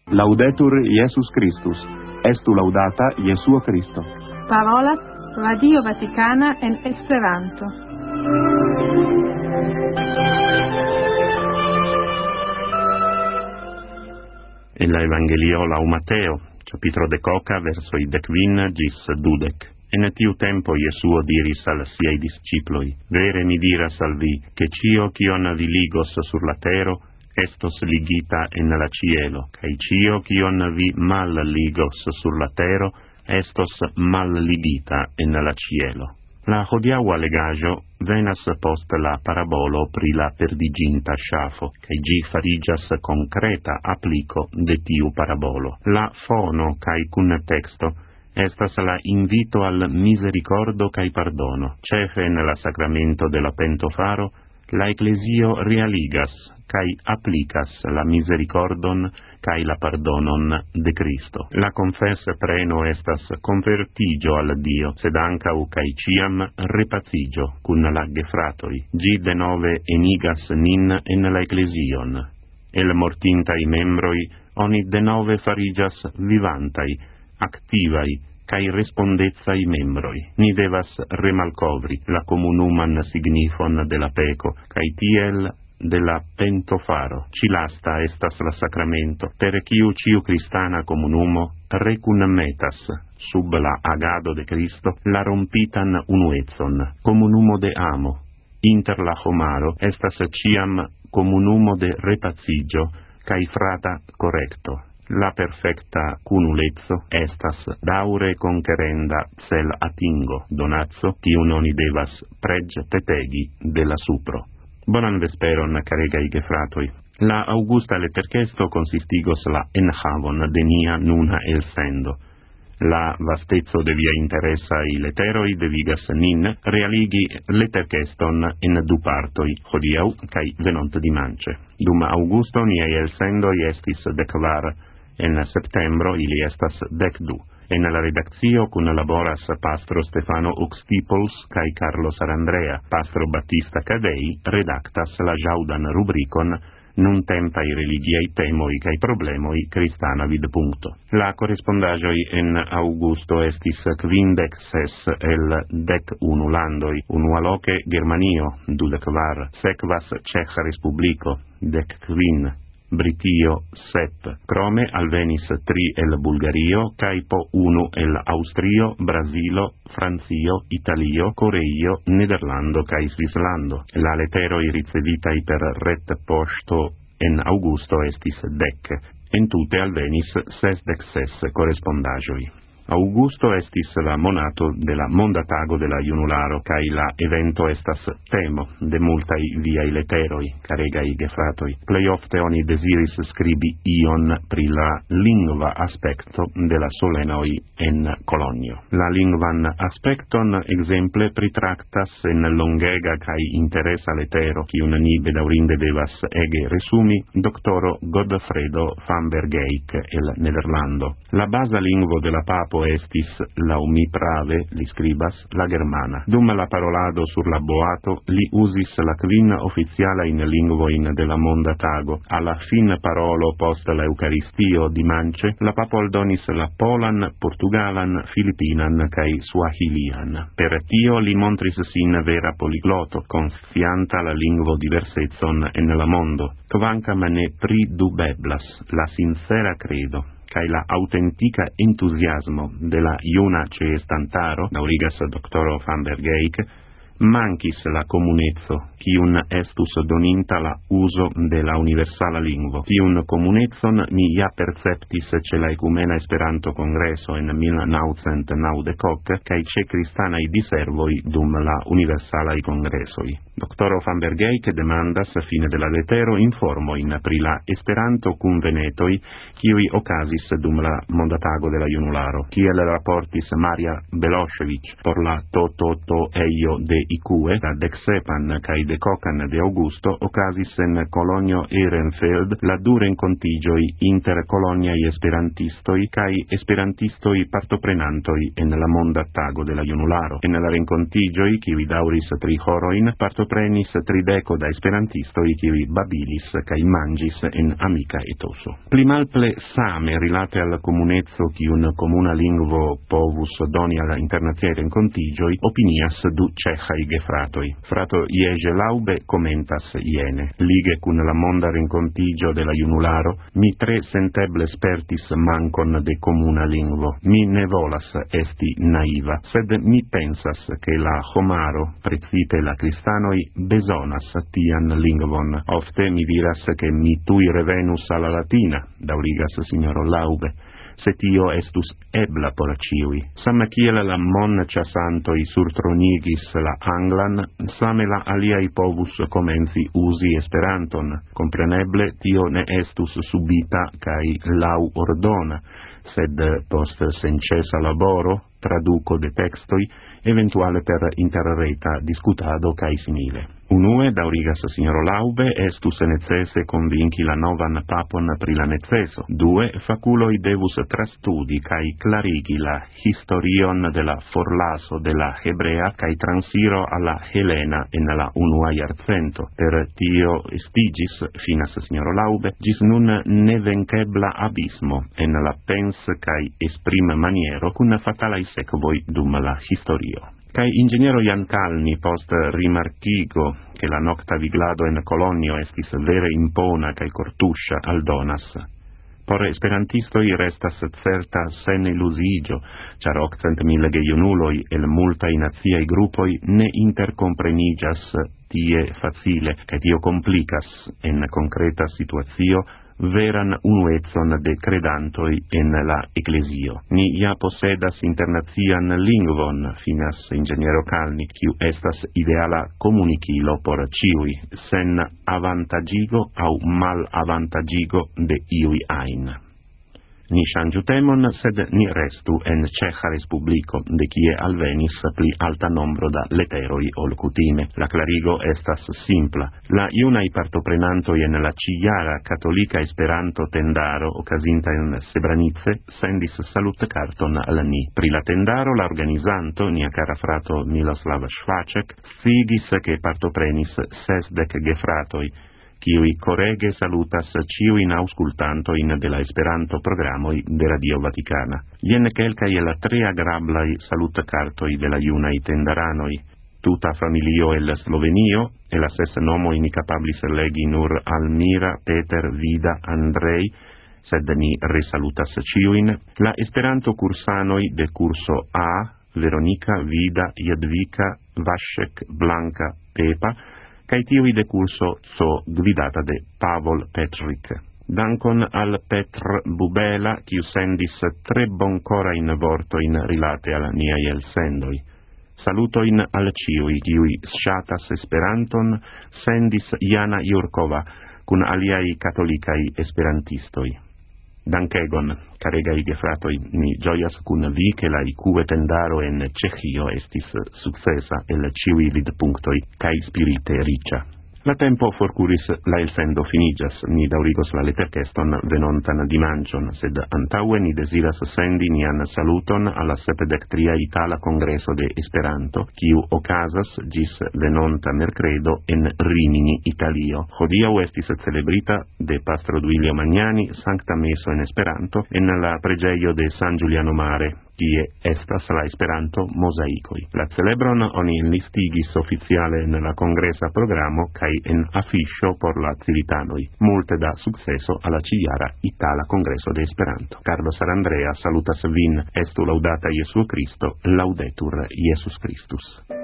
Laudetur Jesus Christus. Estu laudata Jesuo Christo. Parolas Radio Vaticana en Esperanto. En la Evangelio lau Mateo, capitolo decoca verso i decvin gis dudec. En tiu tempo Jesuo diris al siei disciploi: Vere mi diras al vi, che cio quion vi ligos sur la tero, estos ligita en la cielo, cae cio quion vi mal ligos sur la tero, estos mal ligita en la cielo. La hodiaua legajo venas post la parabolo pri la perdiginta ŝafo, cae gi fariĝas concreta applico de tiu parabolo. La fono cae cun texto estas la invito al misericordo cae pardono. Cefe en la sacramento de la pentofaro, la Ecclesio realigas cae applicas la misericordon cae la pardonon de Cristo. La confesse preno estas convertigio al Dio, sed ancau cae ciam repazigio cun la gefratoi. Gi denove enigas nin en la Ecclesion. El mortintai membroi oni denove farigas vivantai, activai, cae respondezai membroi. Ni devas remalcovri la comunuman signifon de la peco, cae tiel de la pentofaro. Ci lasta estas la sacramento, per ciu ciu cristana comunumo recunmetas sub la agado de Cristo la rompitan unuetson, comunumo de amo. Inter la homaro estas ciam comunumo de repazigio, cae frata correcto. La perfecta cunulezzo estas daure conquerenda cel atingo, donazzo, tiun oni devas preg petegi de la supro. Bonan vesperon, caregai gefratoi. La augusta lettercesto consistigos la enhavon de nia nuna elsendo. La vastezzo de via interesai letteroi devigas nin realigi letterceston in du partoi, hodiau cae venont dimance. Dum augusto niei elsendoi estis decvar, en septembro ili estas 12. En la redaccio cun laboras pastro Stefano Uxtipols cae Carlos Arandrea. Pastro Battista Cadei redactas la jaudan rubricon nun tempai religiai temoi cae problemoi cristana vid puncto. La correspondagioi en augusto estis 56 el 11 landoi, unua loce Germanio 24, sekvas Ceca Respublico 15, Britio 7. Crome alvenis 3 el Bulgario, cae po 1 el Austrio, Brasilo, Francio, Italio, Coreio, Nederlando cae Svislando. La letteroi ricevitai per ret posto en augusto estis 10. En tute alvenis 66 correspondagioi. Augusto estis la monato de la monda tago de la junularo, cae la evento estas temo de multai viai letteroi, caregai gefratoi. Plei ofte oni desiris scribi ion pri la lingva aspecto de la solenoi en Colonio. La lingvan aspecton exemple pritractas en longega cae interesa lettero, cium ni bedaurinde devas ege resumi, doctoro Godfredo van Bergeyck el Nederlando. La basa lingvo de la papo estis lau mi prave, li scribas, la germana. Dum la parolado sur la boato, li usis la quin officiala in lingvoin de la monda tago. Alla fin parolo post la Eucaristio dimance, la papo aldonis la polan, portugalan, filipinan cae swahilian. Per tio li montris sin vera poligloto, conscianta la lingvo diversezzon en la mondo, quancam ne pridubeblas la sincera credo cae la autentica entusiasmo de la iuna ceestantaro, daurigas doctoro van Bergeyck, mancis la comunezzo, cium estus doninta la uso de la universala lingvo. Tiun comunezzon mi ja perceptis ce la Ecumena Esperanto Congresso en 1990, cae ce cristanai diservoi dum la universalai congressoi. Doctoro van Bergeyck demandas fine de la lettero informoin pri la Esperanto convenetoi kiui ocasis dum la mondatago de la junularo, kiel raportis Maria Belošević por la eio de icue la dexepan cae decocan de Augusto occasis en Colonio Ehrenfeld la du rencontigioi inter coloniae esperantistoi cae esperantistoi partoprenantoi en la monda tago de la Junularo. En la rencontigioi, kiwi dauris 3 horoin, partoprenis 30 da esperantistoi kiwi babilis cae mangis en amica etoso. Pli malple same rilate al comunezzo kiun comuna lingvo povus doni alla internaziae rencontigioi, opinias du cehai gefratoi. Frato Iege Laube commentas iene. Lige cun la monda rencontigio de la Junularo, mi 3 senteble spertis mancon de comuna lingvo. Mi ne volas esti naiva, sed mi pensas che la homaro, precite la cristanoi, besonas tian lingvon. Ofte mi diras che mi tui revenus alla latina, daurigas signoro Laube, se tio estus ebla por ciui. Same kiel la mon ciasantoi surtronigis la anglan, same la aliai povus comenzi usi esperanton. Compreneble tio ne estus subita cae lau ordona, sed post sencesa laboro, traduco de textoi, eventuale per interreta discutado cae simile. Unue, daurigas signoro Laube, estus necesse convinci la novan papon pri la neceso. 2, faculoi devus trastudi cae clarigi la historion de la forlaso de la Hebrea cae transiro alla Helena en la unua iarcento. Per tio estigis, finas signoro Laube, gis nun nevenkebla abismo en la pens cae esprim maniero cun fatalai sequoi dum la historio. Kai ingeniero Jan Calni post rimarchigo che la nocta viglado en Colonio estis vere impona kai cortuscia aldonas. Por esperantistoi restas certa sen illusigio, char 800.000 gejunuloi el multai naziai gruppoi ne intercomprenigas tie facile, kai tio complicas en concreta situazio veran unuetson de credantoi en la ecclesio. Ni ja posedas internazian lingvon, finas ingeniero Calni, kiu estas ideala comunicilo por ciui, sen avantagigo au mal avantagigo de iui ain. Ni changiu temon, sed ni restu en Ceja Respublico, de kie alvenis pli alta nombro da leteroi ol cutime. La clarigo estas simpla. La iunai partoprenantoi en la ciara catolica Esperanto tendaro, ocasinta en Sebranice, sendis salutcarton al ni. Pri la tendaro la organizanto, nia cara frato Miloslav Švaček, sciigis che partoprenis 60 gefratoi, kiui correge salutas ciuin auscultantoin de la Esperanto programoi de Radio Vaticana. Jen quelcae la 3 agrablai salutcartoi de la iunai tendaranoi. Tuta familio el Slovenio, e la 6 nomoi ni capablis legi nur Almira, Peter, Vida, Andrei, sed ni resalutas ciuin. La Esperanto cursanoi de curso A, Veronica, Vida, Jadvika, Vašek, Blanca, Pepa, cae tiui de curso C, gvidata de Pavol Petrik. Dankon al Petr Bubela, kiu sendis 3 boncorain vortoin rilate al niai elsendoi. Salutoin al ciui, kiui sciatas Esperanton, sendis Jana Jurkova, cun aliai catolicai esperantistoi. Dankegon, caregai gefratoi, ni gioias cun vi che la icue tendaro en Cehio estis successa el ciui vidpunktoi cae spirite ricia. La tempo forcuris la elsendo finigas, ni daurigos la letterceston venontan dimancion, sed antaue ni desiras sendi nian saluton alla 73 Itala Congresso de Esperanto, kiu ocasas gis venonta mercredo en Rimini, Italio. Hodiau estis celebrita de Pastro Duilio Magnani Sancta Meso en Esperanto en la pregeio de San Giuliano Mare, kie estas la Esperanto mosaicoi. La celebron oni listigis oficiale en la congresa programo kai en afficio por la civitanoi. Multe da successo alla ciara Itala Congresso de Esperanto. Carlo Sarandrea salutas vin, estu laudata Iesu Cristo, laudetur Iesus Christus.